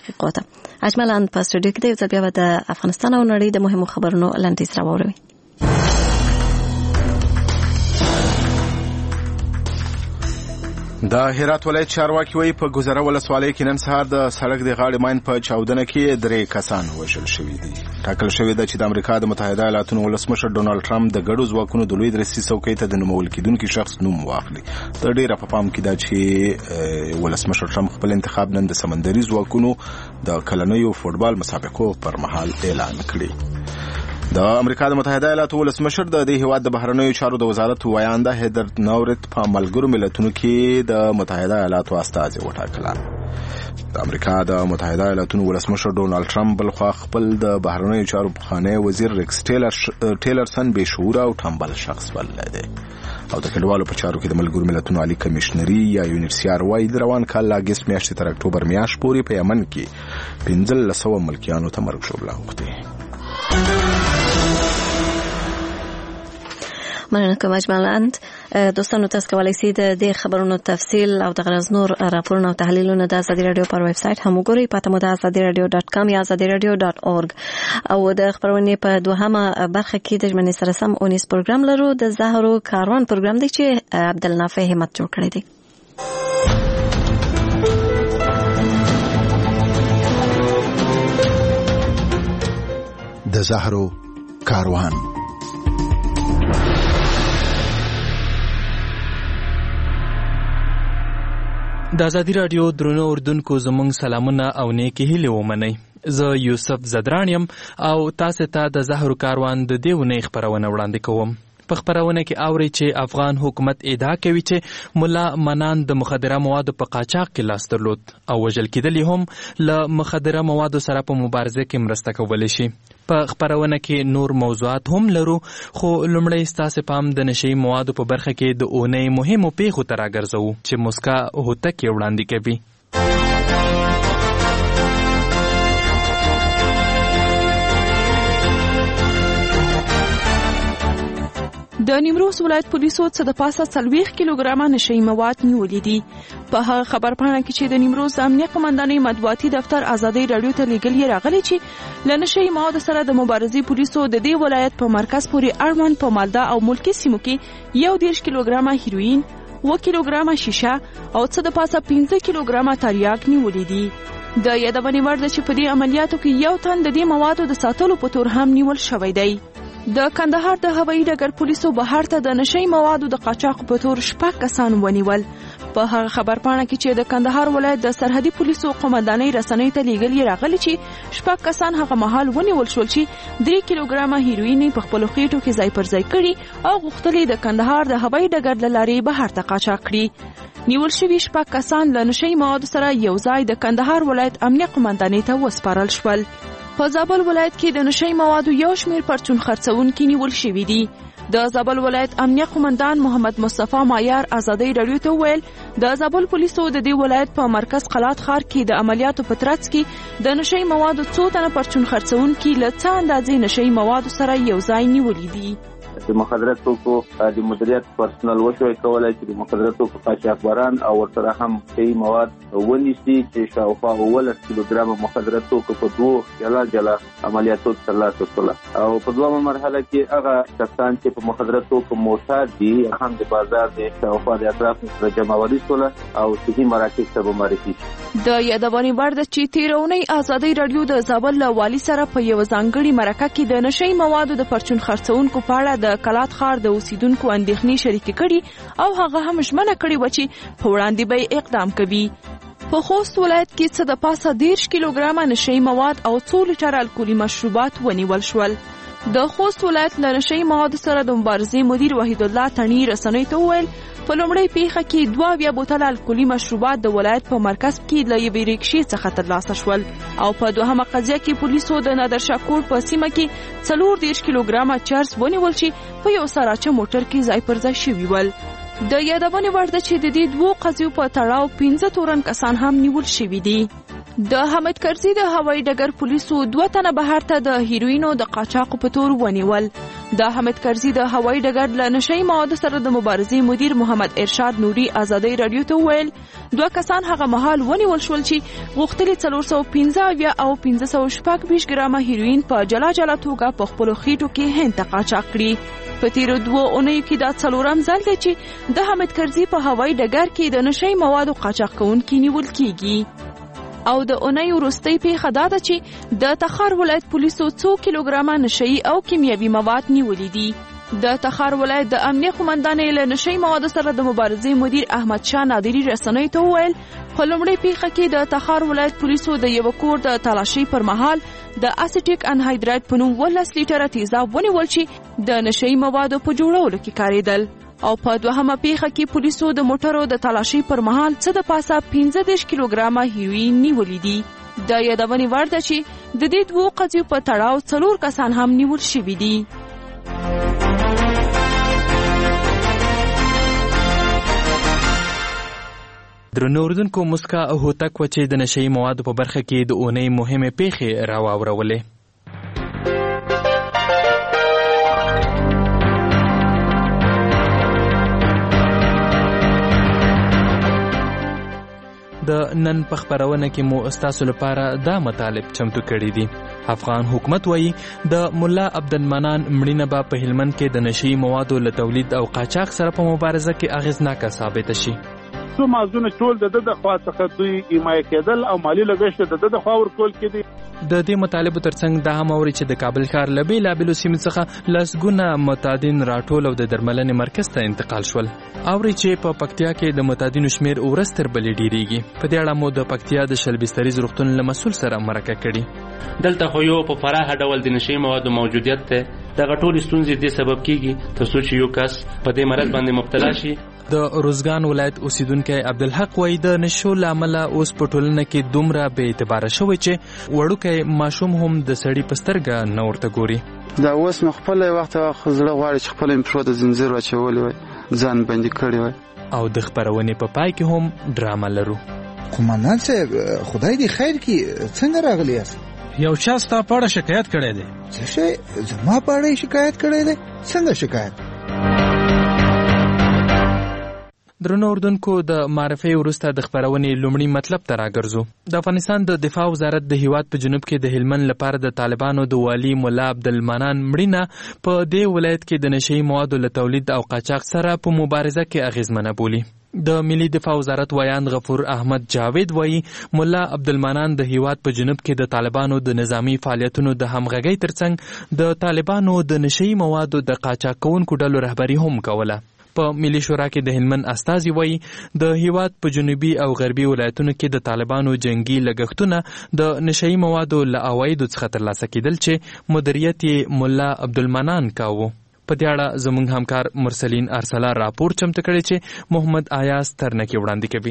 دقیقو ته. اجملا په سټوډیو کې د یو ځل بیا د افغانستان او نړۍ د مهمو خبرونو لنډیز راوړو. د هرات ولایت چارواکي وایي په ګذره ولسوالۍ کې نن سهار د سړک د غاړې ماین په چاودنه کې 3 کسان وژل شوي دي. ټاکل شوی ده چې د امریکا د متحده ایالاتو ولسمشر ډونالد ټرمپ د ګډو ځواکونو د لوی درسي څوکۍ ته د نومول کېدونکي شخص نوم واخلي. د ډیره په پام کې ده چې ولسمشر ټرمپ خپل انتخاب نن د سمندري ځواکونو د کلنیو فوټبال مسابقو پر مهال اعلان کړی. د امریکا د متحده ایالاتو ولسمشر د دې هیواد د بهرنیو چارو د وزارت وایانده هیدر نورت په ملګرو ملتونو کې د متحده ایالاتو استازي وټاکله. د امریکا د متحده ایالاتو ولسمشر ډونالد ټرمپ بلخوا خپل د بهرنیو چارو پخوانی وزیر ریکس ټیلرسن بې شعوره او ټمبل شخص بللی دی. او د کډوالو په چارو کې د ملګرو ملتونو عالی کمشنري یا یونیسیار وايي د روان کال اگست میاشتې تر اکتوبر میاشت پورې په یمن کې 1500 ملکیانو ته مرګ ژوبله وکړي. مننه کوم اجمالاً دوستانو تاسو کولی شئ د دې خبرونو تفصیل او د غرض نور راپورونه او تحلیلونه د ازادي رادیو پر ویب سټ هم وګورئ. پته مو د azadiradio.com یا azadiradio.org. او د خبرونې په دوهمه برخه کې د ژمنې سره سم اونیس پروګرام لرو. د زهرو کاروان پروګرام دی چې عبدالنافع همت جوړ کړی دی. د زهرو کاروان. د ازادي رادیو درنو اردوونکو زموږ سلامونه او نیکی هیلې ومنئ. زه یوسف زدران یم او تاسو ته د زهرو کاروان د دې ونې خبرونه وړاندې کوم. په خبرونه کې اوري چې افغان حکومت ادعا کوي چې مولا منان د مخدره موادو په قاچاق کې لاس درلود او وژل کېدلی هم له مخدره موادو سره په مبارزه کې مرسته کولی شي. په خبرونه کې نور موضوعات هم لرو، خو لومړی ستاسو پام د نشي موادو په برخه کې د اونۍ مهمو پیښو ته راګرځو چې مسکا هوتک وړاندې کوي. د نیمروز ولایت پولیسو څه د پاسه 40 کیلوګرامه نشئی مواد نیولې دي. په هغه خبرپاڼه کې چې د نیمروز امنیه قومندانۍ مطبوعاتي دفتر ازادي رادیو ته لیږلي راغلي چې له نشئی موادو سره د مبارزې پولیسو د دې ولایت په مرکز پورې اړوند په مالدا او ملکی سیمو کې 1.5 کیلوګرامه هیروین، 1 کیلوګرامه شیشه او څه د پاسه 15 کیلوګرامه تریاک نیولې دي. د یادونې وړ ده چې په دې عملیاتو کې یو تن د دې موادو د ساتلو په تور هم نیول شوی دی. د کندهار د هوایي ډګر پولیسو بهر ته د نشئی موادو د قاچاق په تور 6 کسان ونیول. په هغه خبرپاڼه کې چې د کندهار ولایت د سرحدي پولیسو قومندانۍ رسنۍ ته لیږلي راغلي چې 6 کسان هغه مهال ونیول شول چې 3 کیلوګرامه هیروین په خپل خېټو کې ځای پر ځای کړي او غوښتلې د کندهار د هوایي ډګر له لارې بهر ته قاچاق کړي. نیول شوي 6 کسان له نشئی موادو سره یو ځای د کندهار ولایت امنیه قومندانۍ ته وسپارل شول. په زابل ولایت کې د نشئی موادو یو شمېر پرچون خرڅونکي نیول شوي دي. د زابل ولایت امنیه قومندان محمد مصطفی مایار ازادي رادیو ته ویل د زابل پولیسو د دې ولایت په مرکز قلات ښار کې د عملیاتو په ترڅ کې د نشئی موادو 2 تنه پرچون خرڅونکي له څه اندازې نشئی موادو سره یو ځای نیولې دي. د مخدره توکو د مدیریت پرسنل وشوي کولای چې د مخدره توکو قاچاقبران او ورسره هم صحي مواد ونیسي چې شاوخوا 18 کیلوګرام مخدره توکو په 2 جلا عملیاتو ترلاسه کړل. او په دویمه مرحله کې هغه کسان چې په مخدره توکو معتاد دي هم د بازار د شاوخوا د اطراف سره جمعوالي سول او صحي مراکز ته معرفي. د یادونې وړ ده چې تیرونی ازادي رادیو د زابل له والي سره په یو ځانګړي مرکه کې د نشئی موادو د پرچون خرڅونکو په اړه د کلات ښار د اوسیدونکو اندېښنې شریکې کړي او هغه هم ژمنه کړې و چې په وړاندې به اقدام کوي. په خوست ولایت کې څه د پاسه 10 کیلوګرامه نشئی مواد او 2 لیټر الکولي مشروبات ونیول شول. د خوست ولایت له نشئی موادو سره د مبارزې مدیر وحید الله تڼي رسنۍ ته وویل په لومړۍ پیښه کې 2 بوتله الکولي مشروبات د ولایت په مرکز کې له یوې ریکشې څخه ترلاسه شول او په دوهمه قضیه کې پولیسو د نادر شاکور په سیمه کې 40 کیلوګرامه چرس ونیول چې په یو سراچه موټر کې ځای پر ځای شوي ول. د یادونې وړ ده چې د دې 2 قضیو په تړاو 15 تورن کسان هم نیول شوي دي. د حامد کرزي د هوایي ډګر پولیسو 2 تنه بهر ته د هیروینو د قاچاق په تور ونیول. د حامد کرزي د هوایي ډګر له نشئی موادو سره د مبارزې مدیر محمد ارشاد نوري ازادي رادیو ته ویل 2 کسان هغه مهال ونیول شول چې غوښتلي 415 او 526 ګرامه هیروین په جلا جلا توګه په خپل خېټو کې هند ته قاچاق کړي. په تیرو 2 اونیو کې دا 4م ځل دی چې د حامد کرزي په هوایي ډګر کې د نشئی موادو قاچاق کوونکي نیول کیږي. او د اونۍ وروستۍ پیښه دا ده چې د تخار ولایت پولیسو 2 کیلوګرامه نشئی او کیمیاوي مواد نیولي دي. د تخار ولایت د امنیه قومندانۍ له نشئی موادو سره د مبارزې مدیر احمد شاه نادری رسنۍ ته وویل په لومړۍ پیښه کې د تخار ولایت پولیسو د یو کور د تلاشۍ پر مهال د اسیټیک انهایدرایت په نوم 12 لیټره تیزاب ونیول چې د نشئی موادو په جوړولو کې کاریدل. او په 2مه پیښه کې پولیسو د موټرو د تلاشۍ پر مهال څه د پاسه 15 کیلوګرامه هیروین نیولې دي. د یادونې وړ ده چې د دې 2 قضیو په تړاو 4 کسان هم نیول شوي دي. درنو اوریدونکو، مسکا هوتک و چې د نشئی موادو په برخه کې د اونۍ مهمې پیښې راواورولې. د نن په خبرونه کې مو استاسو لپاره دا مطالب چمتو کړي دي. افغان حکومت وایي د مولا عبدالمنان مړینه به په هلمند کې د نشئی موادو له تولید او قاچاق سره په مبارزه کې اغیزناکه ثابته شي. څو مازونه ټول د خوا څخه دوی حمایه کېدل او مالی لګښت د خوا ورکول کېدي. د دې مطالبو ترڅنګ دا هم اوري چې د کابل ښار له بېلابېلو سیمو څخه لسګونه معتادین راټول او د درملنې مرکز ته انتقال شول. اوري چې په پکتیا کې د معتادینو شمیر ورځ تر بلې ډیریږي. په دې اړه مو د پکتیا د شلبستریز روغتون له مسؤل سره مرکه کړې. دلته خو یو په پراخه ډول د نشئی موادو موجودیت ته دغه ټولې ستونزې دې سبب کیږي تر څو چې یو کس په دې مرض باندې مبتلا شي. د روزګان ولایت اوسیدونکی عبدالحق وایي د نشو له امله اوس په ټولنه کې دومره بې اعتباره شوی چې وړوکی ماشوم هم د سړي په سترګه نه ورته ګوري. دا اوس نو خپل وخت زړه غواړي چې خپل پښو ته زنځیر واچولی وای، ځان بندي کړی وای. او د خبرونې په پای کې هم ډرامه لرو. قومندان صاحب، خدای دې خیر کړي، څنګه راغلی یاست؟ یو چا ستا په اړه شکایت کړی دی. څه شی؟ زما په اړه شکایت کړی دی؟ څنګه شکایت؟ درنو اردوونکو، د معرفي وروسته د خبرونې لومړی مطلب ته راګرځو. د افغانستان د دفاع وزارت د هیواد په جنوب کې د هلمند لپاره د طالبانو د والي مولا عبدالمنان مړینه په دې ولایت کې د نشئی موادو له تولید او قاچاق سره په مبارزه کې اغیزمنه بولي. د ملي دفاع وزارت ویان غفور احمد جاوید وایي مولا عبدالمنان د هیواد په جنوب کې د طالبانو د نظامی فعالیتونو د همغږۍ ترڅنګ د طالبانو د نشئی موادو د قاچاق کوونکو ډلو رهبري هم کوله. په ملي شورا کې د هلمند استازي وایي د هیواد په جنوبي او غربي ولایتونو کې د طالبانو جنگي لګښتونه د نشئی موادو له عوایدو څخه ترلاسه کېدل چې مدیریت یې مولا عبدالمنان کاوه. په دې اړه زموږ همکار مرسلین ارسلا راپور چمتو کړی چې محمد آیاز ترنکي وړاندې کوي.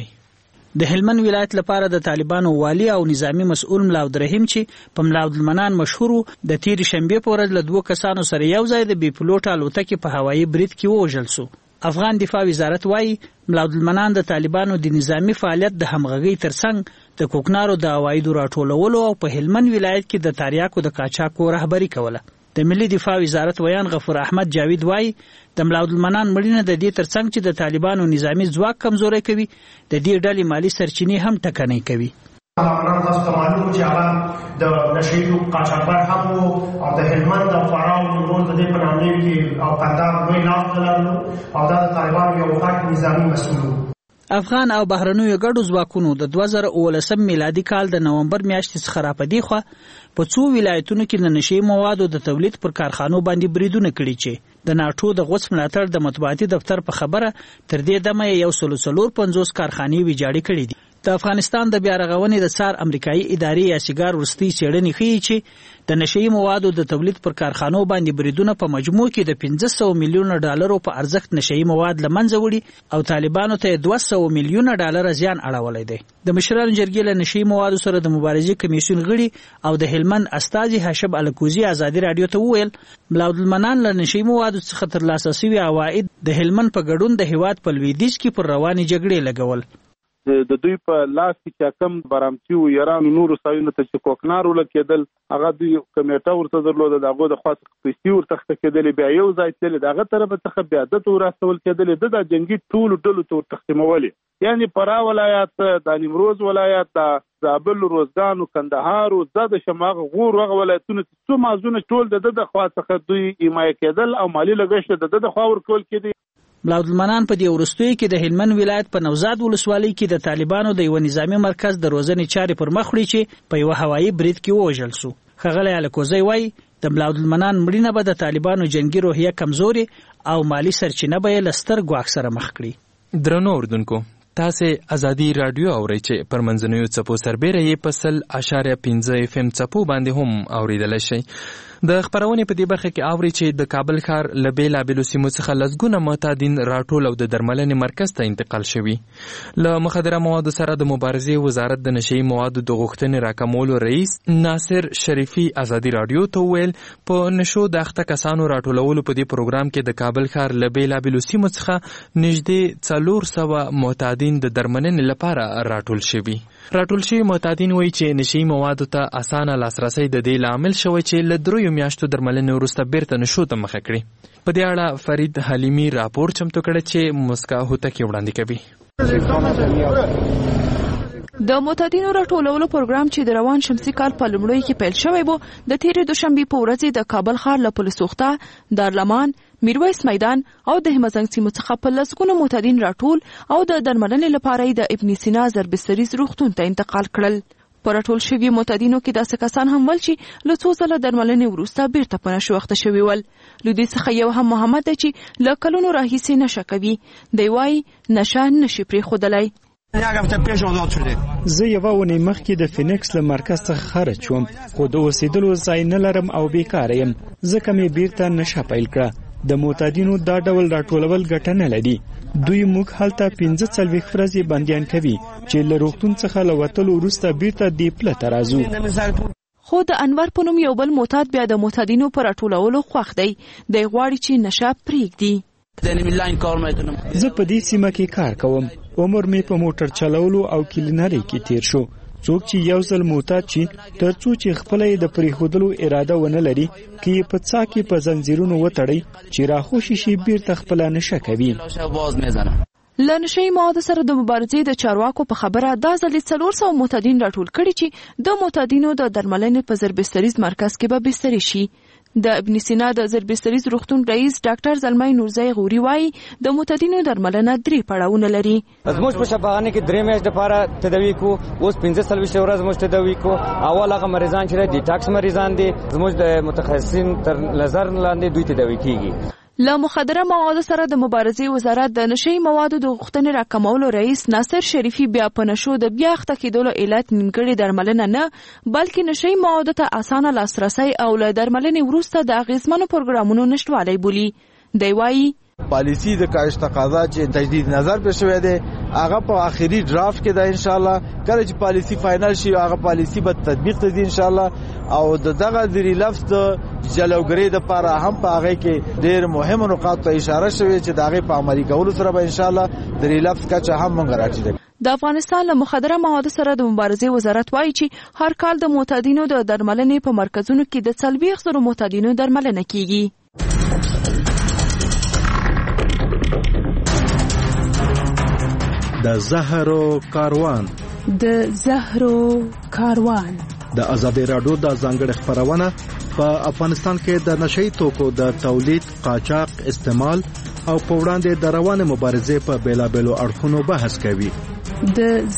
د هلمند ولایت لپاره د طالبانو والی او نظامی مسؤل ملا عبدالرحیم چې په ملا عبدالمنان مشهور د تیر شنبه په ورځ له 2 کسانو سره یو ځای د بي پلوټ الوتکې په هوایي برید کې وژل شو. افغان دفاع وزارت وایي ملا عبدالمنان د طالبانو د نظامی فعالیت د همغږۍ ترڅنګ د کوکنارو د عوایدو راټولولو او په هلمند ولایت کې د تریاکو د قاچاقو رهبري کوله. د ملي دفاع وزارت ویان غفور احمد جاوید وایي د ملا عبدالمنان مړینه د دې ترڅنګ چې د طالبانو نظامی ځواک کمزوری کوي، د دې ډلې مالی سرچینې هم ټکنۍ کوي. تاسو ته معلوم چې هغه د نشئی قاچاقبر هم او د هلمند او فراه او نیمروز د دې په نامې کې او قندهار لوی لاس درلود او دا د طالبانو یو غټ نظامي مسؤل. افغان او بهرنیو ګډو ځواکونو د 2019 میلادي کال د نومبر میاشتې څخه راپدې خو په څو ولایتونو کې د نشئی موادو د تولید پر کارخانو باندې بریدونه کړي چې د ناټو د غوڅ ملاتړ د مطبوعاتي دفتر په خبره تر دې دمه 150 کارخانې ویجاړې کړي دي. د افغانستان د بیا رغونې د څار امریکایي ادارې یا سیګار ورستي څېړنې ښیي چې د نشئی موادو د تولید پر کارخانو باندې بریدونه په مجموع کې د 500 میلیونه ډالرو په ارزښت نشئی مواد له منځه وړي او طالبانو ته 200 میلیونه ډالر زیان اړولی دی. د مشرانو جرګې له نشئی موادو سره د مبارزې کمیسیون غړي او د هلمند استازي هاشم الکوزي ازادي رادیو ته وویل ملا عبدالمنان له نشئی موادو څخه ترلاسه شوي عواید د هلمند په ګډون د هیواد په لویدیځ کې پر روانې جګړې لګول. د دوی په لاس کې کم برامتي او ایران نور سایونه ته چې کوکنار ولکېدل هغه دوی کمیټه ورته درلوده دغه د خاص پیسې ورته کېدل بیا یو ځای تل دغه طرف څخه بیا د ورسول کېدل د جنگي ټول ډلو ته تقسیمولي یعنی فرا ولایت د نیمروز ولایت د زابل روزګان او کندهار او د شماغ غور وغه ولایتونو څو مازونه ټول د خوا څخه دوی حمایت کېدل او مالی لګښت د خوا ورکول کېدی. بلاودالمنان په دې وروستیو کې د هلمند ولایت په نوزاد ولسوالۍ کې د طالبانو د یو نظامی مرکز د روزنې چارې پر مخ وړي چې په یو هوایي برید کې ووژل شو. ښاغلی الکوزی وایي د بلاودالمنان مړینه به د طالبانو جنگي روحیه کمزوري او مالی سرچینه به یې له ستر ګواښ سره مخ کړي. درنو اردوونکو تاسې ازادي رادیو اورئ چې پر منځنیو څپو سربیره یې په 100.5 FM څپو باندې هم اوریدلی شئ. د خپرونې په دې برخه کې اوري چې د کابل ښار له بېلابېلو سیمو څخه لسګونه معتادین راټول او د درملنې مرکز ته انتقال شوي. له مخدره موادو سره د مبارزې وزارت د نشهیي موادو د غوښتنې راکمولو رئیس ناصر شریفي ازادي رادیو ته وویل په نشو د اخته کسانو راټولولو په دې پروګرام کې د کابل ښار له بېلابېلو سیمو څخه نږدې 400 معتادین د درملنې لپاره راټول شوي. راټول شوي معتادین وایي چې نشهیي موادو ته اسانه لاسرسی د دې لامل شوی چې له 3 میاشتو درملنې وروسته بیرته نشو ته مخه کړي. په دې اړه فرید حلیمي راپور چمتو کړی چې مسکا هوتکی وړاندې کوي. د معتادینو راټولولو پروګرام چې د روان شمسي کال په لومړیو کې پیل شوی و د تیرې دوشنبې په ورځ د کابل ښار له پل سوخته دارلمان میرویس میدان او د همزنګ سیمو څخه په لسګونو معتادین راټول او د درملنې لپاره د ابن سینا زربستریز روغتون ته انتقال کړل. په راټول شوي معتادینو کې داسې کسان هم ول چې له څو ځله درملنې وروسته بیرته په نشو اخته شوي ول. له دې څخه یو هم محمد دی چې له کلونو راهیسې نشه کوي. دی وایي نشه نشي پرېښودلی. زه یوه اونۍ مخکې د فینکس له مرکز څخه خارج شوم خو د اوسېدلو ځای نه لرم او بیکاره یم ځکه مې بیرته نشه پیل کړه. د معتادینو دا ډول راټولول ګټه نه لري. دوی موږ هلته 45 ورځې بندیان کوي چې له روغتون څخه له وتلو وروسته بیرته دې پله ته راځو. خو د انور په نوم یو بل معتاد بیا د معتادینو په راټولولو خوښ دی. دی غواړي چې نشه پرېږدي. زه په دې سیمه کې کار کوم. عمر مې په موټر چلولو او کلینرۍ کې تیر شو. څوک چې یو ځل معتاد شي تر څو چې خپله یې د پرېښودلو اراده ونه لري که یې په څا کې په زنځیرونو وتړئ چې راخوشي شي بیرته خپله نشه کوي. له نشهیي موادو سره د مبارزې د چارواکو په خبره دا ځل 400 معتادین راټول کړي چې د معتادینو د درملنې په زربستریز مرکز کې به بستري شي. د ابن سینا د زربستریز روغتون رئیس ډاکټر زلمای نورزی غوري وایي د معتادینو درملنه 3 پړاوونه لري. زموږ په شفاخانه کې 3 میاشتې لپاره تداوی کو اوس 15 ورځې موږ تداوی کو. اول هغه مریضان چې ډیټاکس مریضان دي زموږ د متخصصین تر نظر لاندې دوی تداوی کیږي. له مخدره موادو سره د مبارزې وزارت د نشهیي موادو د غوښتنې راکمولو رئیس ناصر شریفي بیا په نشو د بیا اخته کېدلو علت نیمګړې درملنه نه بلکې نشهیي موادو ته اسانه لاسرسی او له درملنې وروسته د اغیزمنو پروګرامونو نشتوالی بولي. دی وایي پالیسی د کاهش تقاضا چې تجدید نظر پر شوی دی هغه په آخري ډرافټ کې ده. ان شاء الله کله چې پالیسی فائنل شي هغه پالیسی به تطبیق ته دي ان شاء الله. او دغه د ریلفس د جلوګری د لپاره هم په هغه کې ډېر مهم نقاط ته اشاره شوی چې دغه په عملي کولو سره به ان شاء الله د ریلفس کچه هم مونږ راټیټوي. د افغانستان له مخدره موادو سره د مبارزې وزارت وایي چې هر کال د معتادینو د درملنې په مرکزونو کې د 40 معتادینو درملنه کیږي. د زهرو کاروان د ازادي رادیو د ځانګړي خبرونه په افغانستان کې د نشئی توکو د تولید، قاچاق، استعمال او په وړاندې د روانه مبارزې په بیلابېلو اړخونو بحث کوي. د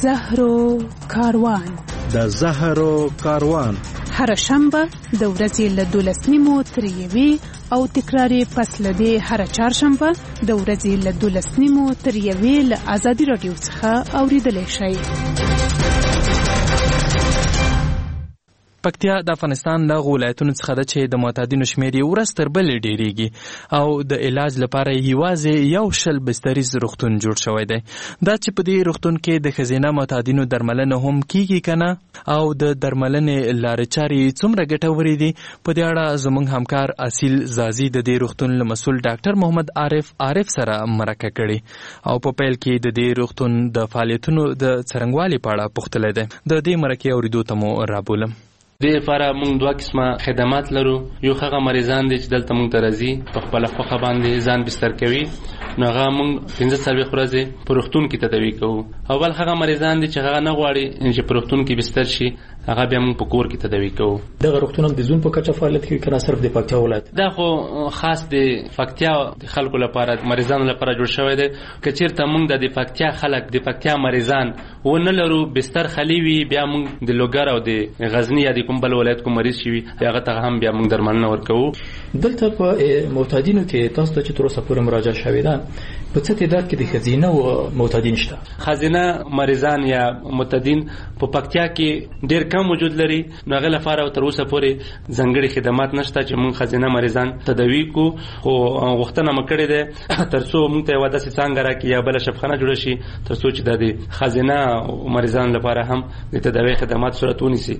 زهرو کاروان هر شنبه د ورځې له 12:30 تر 1 او تکراری پس لدی هر چهارشنبه د ورځې له 12:30 تر 1 له ازادي رادیو څخه اوریدل شي. پکتیا د افغانستان د ولایتونو څخه ده چې د معتادینو شمېر یې ورځ تر بلې ډېریږي او د علاج لپاره یوازې 100 بستریز روغتون جوړ شوی دی. دا چې په دې روغتون کې د ښځینه معتادینو درملنه هم کیږي کنه او د درملنې لارې چارې څومره ګټورې دي، په دې اړه زموږ همکار اصیل زازي د دې روغتون له مسؤل ډاکټر محمد عارف سره مرکه کړې او په پیل کې د دې روغتون د فعالیتونو د څرنګوالي په اړه پوښتلی دی. د دې مرکې اورېدو ته مو رابولم. د لپاره موږ دوه قسمه خدمات لرو. یو هغه مریضان دي چې دلته موږ ته راځي، په خپله خوښه باندې ځان بستر کوي، نو هغه موږ 15 ورځې په روغتون کې تداوي کوو. او بل هغه مریضان دي چې هغه نه غواړي چې په روغتون کې بستر شي، هغه بیا موږ په کور کې تداوي کوو. دغه روغتون هم د زون په کچه فعالیت کوي کنه صرف د پکتیا ولایت؟ دا خو خاص د پکتیا خلکو لپاره، مریضانو لپاره جوړ شوی دی. که چېرته موږ د پکتیا خلک، د پکتیا مریضان ونه لرو، بستر خالي وي، بیا موږ د لوګر او د غزنی یا د کوم بل ولایت کوم مریض شي هغه ته هم بیا موږ درملنه ورکوو. دلته په معتادینو کې تاسو ته چې تر اوسه پورې مراجعه شوې ده، په څه تعداد کې د ښځینه او معتادین شته؟ ښځینه مریضان یا معتادین په پکتیا کې ډېر کم وجود لري، نو هغه لپاره تر اوسه پورې ځانګړي خدمات نشته چې موږ ښځینه مریضان تداوي کړو. خو غوښتنه مو کړې ده تر څو موږ ته یوه داسې څانګه راکړي یا بله شفخانه جوړه شي تر څو چې د ښځینه مریضانو لپاره هم د تداوي خدمات صورت ونیسي.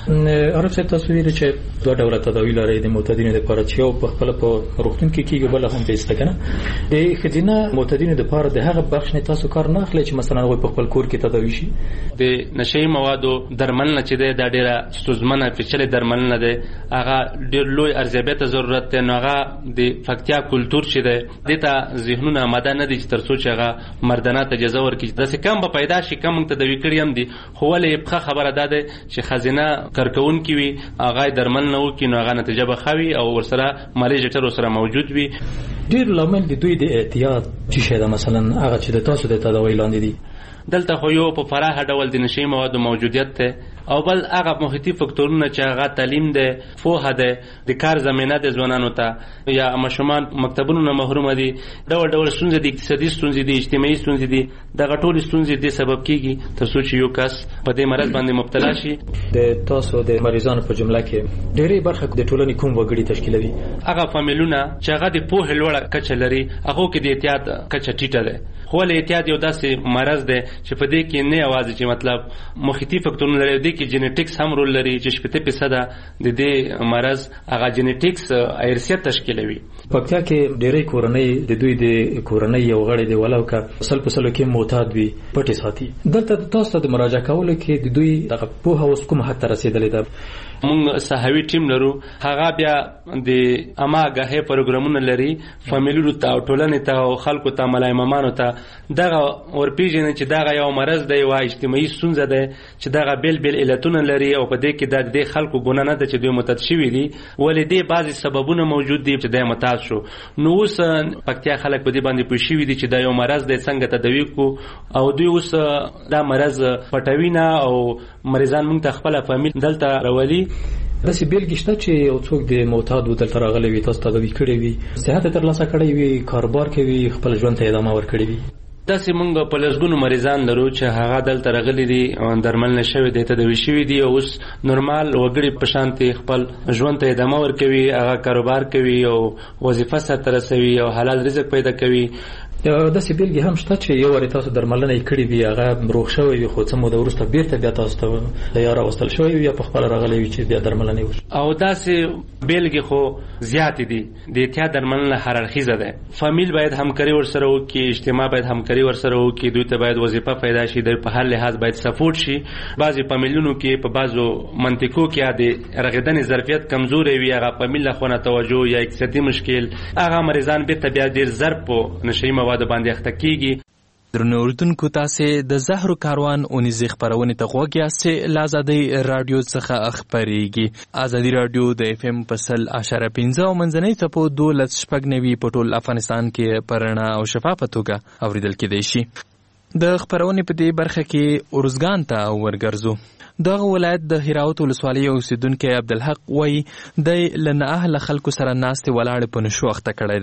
عارف صاحب، تاسو ویلي چې دوه ډوله تداوي لرئ د معتادینو لپاره، چې یو په خپله په روغتون کې کېږي، بله هم بیسته که نه. د ښځینه معتادینو لپاره د هغه بخش نه تاسو کار نه اخلئ چې مثلا هغوی په خپل کور کې تداوي شي؟ د نشهیي موادو درملنه چې دی دا ډېره ستونزمنه پیچلې درملنه دی، هغه ډېر لوی ارزیابۍ ته ضرورت دی. نو هغه د پکتیا کلتور چې دی دې ته ذهنونه آماده نه دي چې تر څو چې هغه مردانه اجازه ورکړي. داسې کم به پیدا شي، کم موږ تداوي کړي هم دي، خو ولې ښه خبره دا ده چې ښځینه کارکوونکي وي، هغه درملنه وکړي، نو هغه نتیجه به ښه وي او ورسره مالي ډاکټر ورسره موجود وي. ډېر لامل د دوی د احتیاط څه شی ده مثلا هغه چې د تاسو د تداوی لاندې دي؟ دلته خو یو په پراخه ډول د نشهیي موادو موجودیت دی، او بل هغه محیطي فکتورونه چې هغه تعلیم دی، پوهه دی، د کار زمینه د ځوانانو ته، یا ماشومان مکتبونو نه محرومه دي، ډول ډول ستونزې دي، اقتصادي ستونزې دي، اجتماعي ستونزې دي. دغه ټولې ستونزې دې سبب کېږي تر څو چې یو کس په دې مرض باندې مبتلا شي. د تاسو د مریضانو په جمله کې ډېرې برخه د ټولنې کوم وګړي تشکیلوي؟ هغه فامیلونه چې هغه د پوهې لوړه کچه لري، هغو کې د احتیاط کچه ټیټه ده. خو ولې احتیاط یو داسې مرض دی چې په دې کې نه یوازې چې مطلب محیطي فکتورونه لري، دې کې جینیټکس هم رول لري چې 70% د دې مرض هغه جینیټکس ارثیت تشکیلوي. پکتیا کې ډېرې کورنۍ د دوی د کورنۍ یو غړی دی ولو که په سلو کې معتاد وي پټې ساتي. دلته تاسو ته د مراجعه کولو کې د دوی دغه پوهه اوس کوم حد ته رسېدلې ده؟ موږ صحوي ټیم لرو، هغه بیا د عامه آګاهۍ پروګرامونه لري، فامیلونو ته او ټولنې ته او خلکو ته، ملایمامانو ته دغه ورپېژني چې دغه یو مرض دی، یوه اجتماعي ستونزه ده چې دغه بیل بیل علتونه لري او په دې کې د دې خلکو ګناه نه ده چې دوی معتاد شوي دي، ولې دې بعضې سببونه موجود دي چې دی معتاد شو. نو اوس پکتیا خلک په دې باندې پوه شوي دي چې دا یو مرض دی، څنګه تداوي کړو، او دوی اوس دا مرض پټوي نه او مریضان موږ ته خپله فامیل دلته راولي. داسې بیلګې شته چې یو څوک د معتاد و دلته راغلی وي، تاسو تداوي کړی وي، صحت یې ترلاسه کړی وي، کاروبار کوي، خپل ژوند ته ادامه ورکړې وي؟ داسې موږ په لسګونو مریضان لرو چې هغه دلته راغلي دي، درملنه شوي دي، تداوي شوي دي، او اوس نورمال وګړي په شانتې خپل ژوند ته ادامه ورکوي، هغه کاروبار کوي او وظیفه سرته رسوي او حلال رزق پیدا کوي. داسې بیلګې هم شته چې یو وارې تاسو درملنه یې کړې وي، هغه روغ شوی وي، خو څه موده وروسته بېرته بیا تاسو ته یا راوستل شوی وي یا په خپله راغلی وي چې بیا درملنه یې وشي. او داسې بیلګې خو زیاتې دي. د احتیاط درملنه هر اړخیزه ده. فامیل باید همکاري ورسره وکړي، اجتماع باید همکاري ورسره وکړي، دوی ته باید وظیفه پیدا شي، دوی په هر لحاظ باید سپورټ شي. بعضې فامیلونو کې په بعضو منطقو کې د رغېدنې ظرفیت کمزوری وي، هغه فامیل له خوا نه توجه یا اقتصادي مشکل، هغه مریضان بېرته بیا ډېر زر په نشهیي موادو باندې اخته کېږي. درنو اردوونکو، تاسې د زهرو کاروان اونیزې خپرونې ته غوږ یاست چې له ازادۍ راډیو څخه خپرېږي. ازادي راډیو د FM په 100.5 او منځنۍ څپو 12.9 په ټول افغانستان کې په رڼا او شفافه توګه اورېدل کېدی شي. د خپرونې په دې برخه کې ارزګان ته ورګرځو. دغه ولایت د هراوت ولسوالۍ اوسیدونکی عبدالحق وایي دی له نااهله خلکو سره ناستې ولاړې په نشو اخته کړی دی.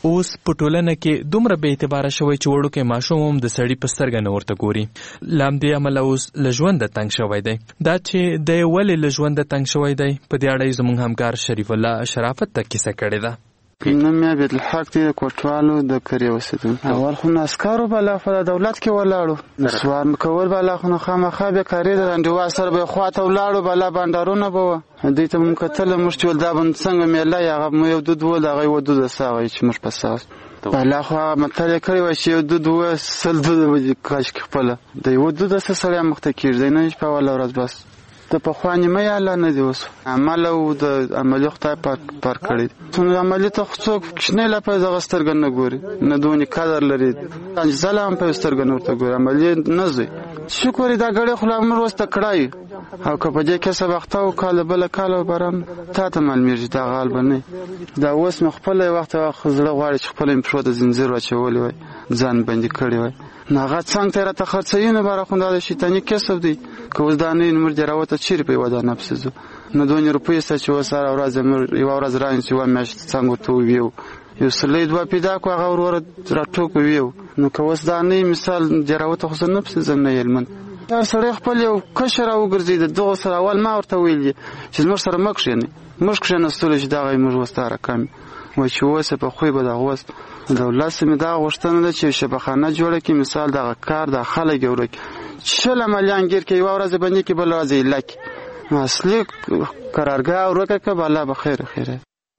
اوس په ټولنه کې دومره بې اعتباره شوی چې وړوکی ماشوم هم د سړي په سترګه نه ورته ګوري. له همدې امله اوس له ژونده تنګ شوی دی. دا چې دی ولې له ژونده تنګ شوی دی، په دې اړه زموږ همکار شریف الله شرافت ته کیسه کړې ده. نوم یې عبدالحق دی، د کوټوالو د کرې اوسېدونکی. اول خو نو عسکرو بالا خو د دولت کې ولاړو، سوار کول بالا خو نو خامخا بېکاري ده. انډیوال سره به یې خواته ولاړو، بالا بانډارونه به وه. دوی ته مو کتله، موږ چې ول دا به څنګه میله یې، هغه مو یو دود ول، هغه یې ودوده څه هغه چې موږ په ساس بالا خو هغه متل یې کړی وای چې یو دود وه 100 دوده به کاشکې خپله د یوه دوده څه سړی مخته کېږي، دی نه په اوله ورځ بس د پخوا نیمه یې الله نه دی اوس عمل او د عملي خدای پار کړی دی. عملي ته خو څوک کوچنی لا په دغه سترګه نه ګوري، نه دونې قدر لري، انجزله هم په سترګه نه ورته ګوري، عملي نه ځي. شکر یې دا ګړی خو لا موږ اوس ته کړی او که په دې کې سبقته او کاله بله کاله باران تا ته معلومېږي دا غال به نه دا اوس مې خپله یو وخت زړه غواړي چې خپله مې پښو ته زنځیر واچولی وای، ځان بندي کړی وای. نو هغه څنګ ته یې راته خرڅوي نه باره خو دا د شیطاني کسب دی. که اوس دا نه وي نو موږ دې راوته چیرې په یوه دانه پسې ځو. نو 2 روپۍ شته چې اوس هره ورځ یوه ورځ رانیسو، یوه میاشت څنګه ورته وویو، یو سلی 2 پیدا کړو، هغه وروره راټوک ویو. نو که اوس دا نه مثال دې راوته خو زه نه پسې ځم، نه هلمند هر سړی خپل یو کشر راوګرځي. د دغو سره اول ما ورته ویل دي چې زموږ سره مه کښېنئ، موږ کښېنستلو چې دغه یې موږ اوس دا رقم وایي چې اوس یې په خوی به دغه اوس دولت مې دغه غوښتنه ده چې شبخانه جوړه کړي، مثال دغه کار د خلک یې ورکړي، 60 عملیان ګیر کړي، یوه ورځ بندي کړي، بله ورځ یې لکي اصلي قرارګاه ورکړه که به الله به خیره خیره.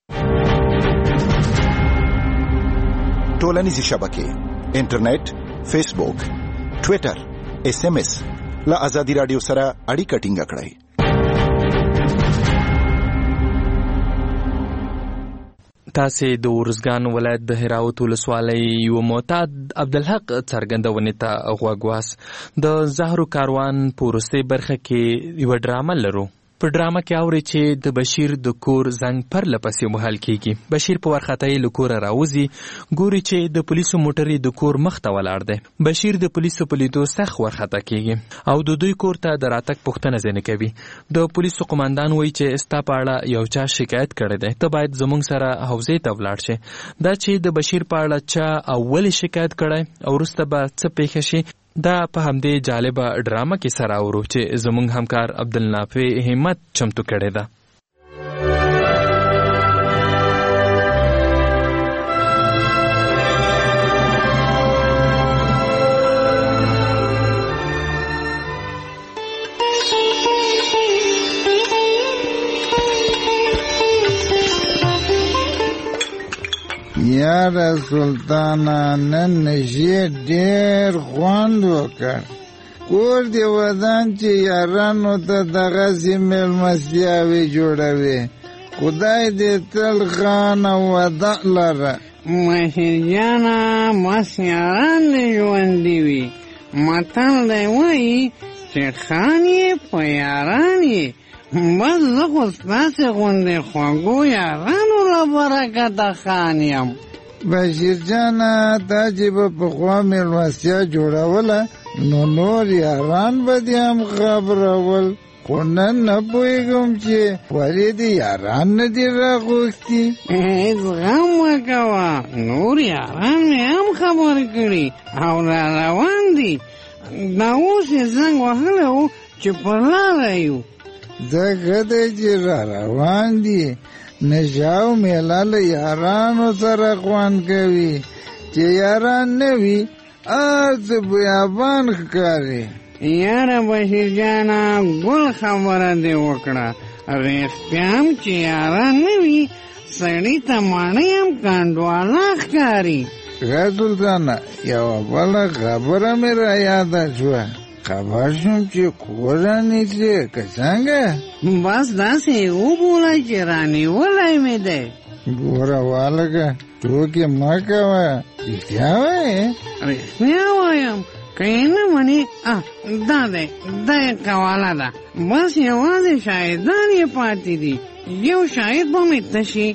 ټولنیزې شبکې، انټرنیټ، فیسبوک، ټویټر، SMS له ازادي رادیو سره اړیکه ټینګه کړئ. تاسې د ارزګان ولایت د هراوت ولسوالۍ یو معتاد عبدالحق څرګندونې ته غوږ واست. د زهرو کاروان په وروستۍ برخه کې یوه ډرامه لرو. په ډرامه کې اوري چې د بشیر د کور زنګ پرله پسې وهل کېږي. بشیر په وارخطایي له کوره راوځي، ګوري چې د پولیسو موټر د کور مخ ته ولاړ دی. بشیر د پولیسو په لیدو سخت وارخطا کېږي او د دوی کور ته د راتګ پوښتنه ځینې کوي. د پولیسو قماندان وایي چې ستا په اړه یو چا شکایت کړی دی، ته باید زموږ سره حوزې ته ولاړ شې. دا چې د بشیر په اړه چا اول شکایت کړی او وروسته به څه پیښه شي، دا په همدې جالبه ډرامه کې سره اورو چې زموږ همکار عبدالنافع همت چمتو کړې ده. یاره سلطانه نن نشي ډېر خوند وکړ. کور دې ودان چې یارانو ته دغسې مېلمستیاوې جوړوي. خدای دې تل خان او وده لره. مشر جانه بس یاران دې ژوندي وي. متل دی وایي چې خان یې په یاران یې. بس زه خو ستاسې غوندې خوږو یارانو له برکته خان یم. بشیر جانه تا چې به پخوا مېلمستیا جوړوله نو نور یاران به دې هم خبرول، خو نن نه پوهېږم چې ولې دې یاران نه دي راغوښتي. هېڅ غم مه کوه، نور یاران مې هم خبر کړي او را روان دي. دا اوس یې زنګ وهلی و چې پر لاره یو. ځکه دی چې را روان دي. نشه او میله له یارانو سره خوند کوي، چې یاران نه وي هر څه بیابان ښکاري. یاره بشیر جانه ګل خبره دې وکړه، رښتیا هم چې یاران نه وي سړي ته ماڼۍ هم کنډواله ښکاري. ښه سلطانه یوه بله خبره مې را یاده شوه. خبر شوم چې کور رانیسې که څنګه؟ بس داسې وبوله چې رانیولی مې دی. ګوره والګه ټوکې مه کوه، رښتیا وایې؟ رښتیا وایم، که یې نه منې دا دی دا یې قواله ده. بس یوازې شاهدان یې پاتې دي. یو شاهد به مې تشي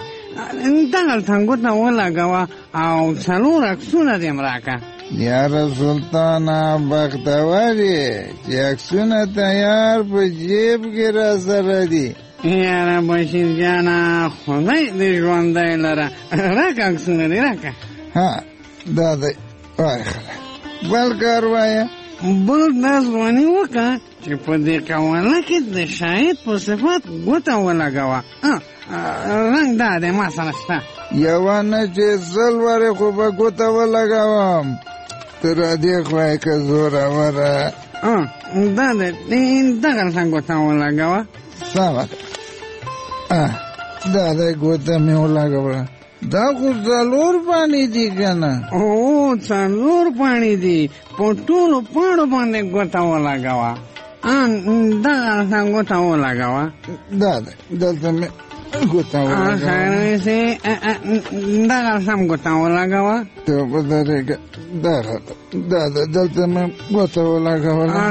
دغلته ګوته ولګوه او 4 عکسونه دې م راکړه. یاره سلطانه بختور یې چې عکسونه تیار په جیب کې را سره دي. یاره بشیر جانا خدای دې ژوندی لره راکه عکسونه دې راکه ها دا دی وای بل کار وایه بل دا ځواني وکړه چې په دې قواله کې د شاهد په صفت ګوته ولګوه رنګ دا دی ما سره شته یوه نه چې زل وارې خو به ګوته ولګوم تر دې خوا یې که زوروره دا دی دغه څنګه ګوته ولګوه سمه ده دا دی ګوته مې ولګوله دا خو څلور پاڼې دي که نه او څلور پاڼې دي په ټولو پاڼو باندې ګوته ولګوه دغه څنګه ګوته ولګوه دا دی دلته مې ګوته ولګوه دغه څنګه ګوته ولګوه ته په درېږه دا ده دلته مې ګوته ولګوله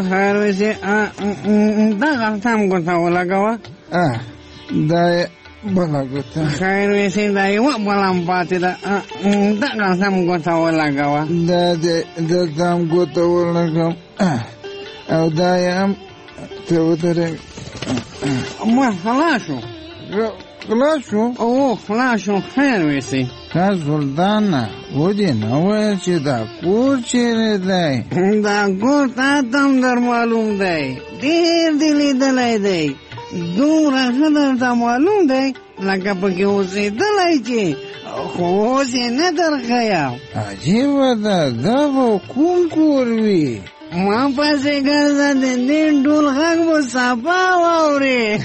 دغه څنګه ګوته ولګوه دا یې بله ګوته خیر ویسې دا یوه بله هم پاتې ده دغه څنګه ګوته ولګوه دا دی دلته هم ګوته ولګوم او دا یې هم ته ودرېږه ما خلاص شو خلاص شو او خلاص شو خیر ویسې ښه سلطانه ودې نه ویل چې دا کور چیرې دی دا کور تا ته هم در معلوم دی ډېر دې لیدلی دی دومره ښه درته معلوم دی لکه پکې اوسېدلی چې خو اوس یې نه درښیم عجیبه ده دا به کوم کور وي ما پسې ګرځه د دې ډول غږ به صفا واورې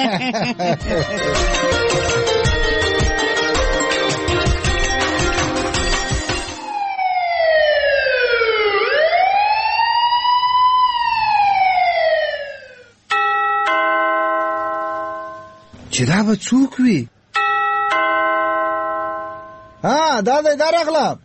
چې دا به څوک وي دا دی دا راغله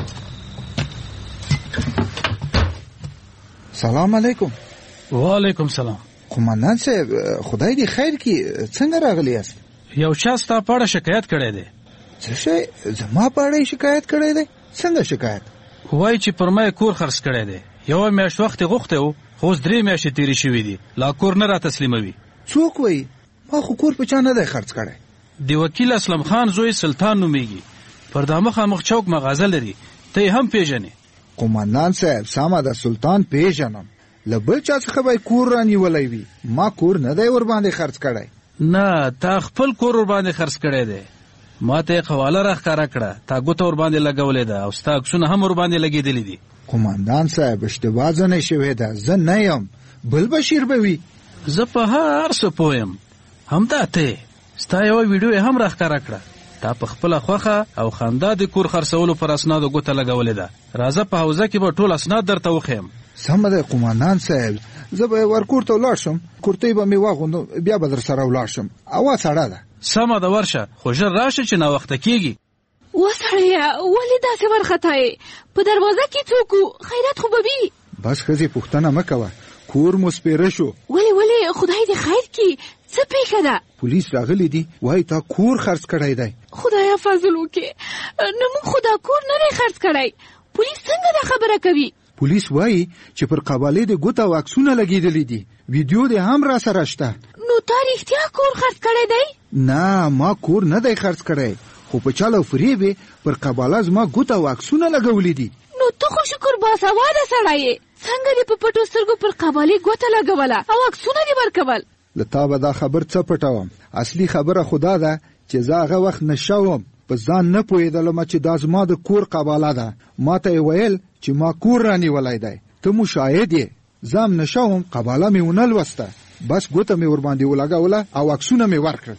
سلام علیکم وعلیکم سلام قمندان صاحب خدای دې خیر کړي څنګه راغلی یاست یو چا ستا په اړه شکایت کړی دی څه شی زما په اړه شکایت کړی دی څنګه شکایت وایي چې پر ما کور خرڅ کړی دی یوه میاشت وخت یې غوښتی و خو اوس 3 میاشتې تېرې شوي دي لا کور نه را تسلیموي څوک وایي ما خو کور په چا نه دی خرڅ کړی د وکیل اسلم خان زوی سلطان نومیږي پر دا مخامخ چوک مغازه لري ته یې هم پیژنې قمندان صاحب سمه ده سلطان پیژنم له بل چا څخه به کور رانیولی وي ما کور نه دی ورباندې خرڅ کړی نه تا خپل کور ورباندې خرڅ کړی دی ما ته یې حواله راښکاره کړه تا ګوته ورباندې لګولې ده او ستا عکسونه هم ورباندې لګېدلي دي قمندان صاحب اشتباه ځنې شوې ده زه نه یم بل بشیر به وي زه په هر څه پوه یم همدا ته ستا یوه ویډیو یې هم راښکاره کړه تا په خپله خوښه او خندا د کور خرڅولو پر اسنادو ګوته لګولې ده راځه په حوزه کې به ټول اسناد درته وښیم سمه ده قمندان صاحب زه به ورکور ته ولاړ شم کورتۍ به مې واغوندم بیا به در سره ولاړ شم هوا سړه ده سمه ده ورشه خو ژر راشه چې ناوخته کېږي وسړیه ولې داسې وارخطایې په دروازه کې څوک و خیرات خو به وي بس ښځې پوښتنه مه کوه کور مو سپېره شو ولې خدای دې خیر کړي څه پېښه ده پولیس راغلی دي وایي تا کور خرڅ کړی دی خدایه فضل وکړې نه موږ خو دا کور نه دی خرڅ کړی پولیس څنګه دا خبره کوي پولیس وایي چې پر قبالې د ګوته او عکسونه لګېدلي دي ویډیو دې هم را سره شته نو تا رښتیا کور خرڅ کړی دی نه ما کور نه دی خرڅ کړی خو په چل او فریب یې پر قباله زما ګوته او عکسونه لګولي دي نو ته خو شکر باسواده سړی یې څنګه دې په پټو سترګو پر قبالې ګوته لګوله او عکسونه دې ورکول له تا به دا خبر څه پټوم اصلي خبره خو دا ده چې زه هغه وخت نشه وم په ځان نه پوهېدلم چې دا زما د کور قباله ده ما ته یې ویل چې ما کور رانیولی دی ته مو شاهد یې زه هم نشه وم قباله مې ونه لوسته بس ګوته مې ورباندې ولګوله او عکسونه مې ورکړل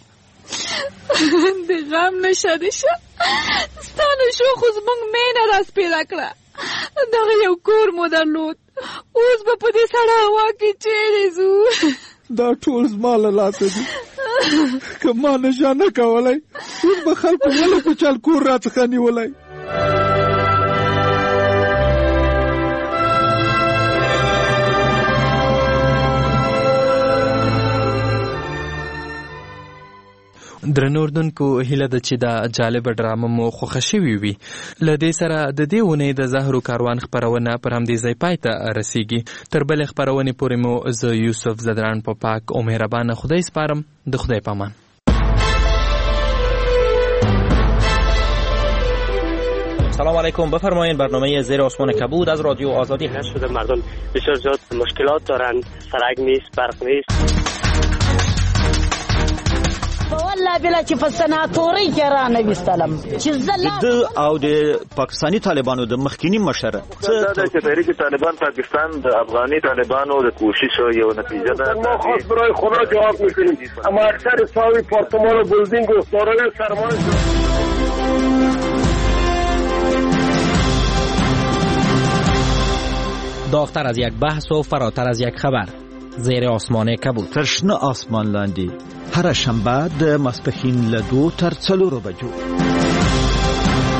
د غم نشه دې شه ستا نشو خو زموږ مینه راسپېره کړه دغه یو کور مو درلود اوس به په دې سړه هوا کې چیرې ځو دا ټول زما له لاسه دي که ما نشه نه کولی اوس به خلکو ولې په چل کور راڅخه نیولی درنو اردوونکو هیله ده چې دا جالبه ډرامه مو خوښه شوې وي. له دې سره د دې اونۍ د زهرو کاروان خپرونه پر همدې ځای پای ته رسیږي. تر بلې خپرونې پورې مو زه یوسف زدران په پاک او مهربانه خدای سپارم. د خدای پامان. سلام علیکم. بفرمایید برنامه زیر آسمان کبود از رادیو آزادی هست. شده مردم بسیار زیاد مشکلات دارند، سرک نیست، برق نیست. والله بلا چې په سناتوري کې را نه وستلم چې د او د پاکستانی طالبانو د مخکینی مشر دا چې تحریک طالبان پاکستان د افغاني طالبانو د کوشش یو نتیجه ده. ما خاص برای خدا جواب میکنیم، اما اکثر ساوی پارتمان و بلدینگ و سارای سرمان داغتر از یک بحث و فراتر از یک خبر. زیر آسمان کبود. ترشنه آسمان لاندی هر شنبه د ماسپښین له 2 تر 4 بجو.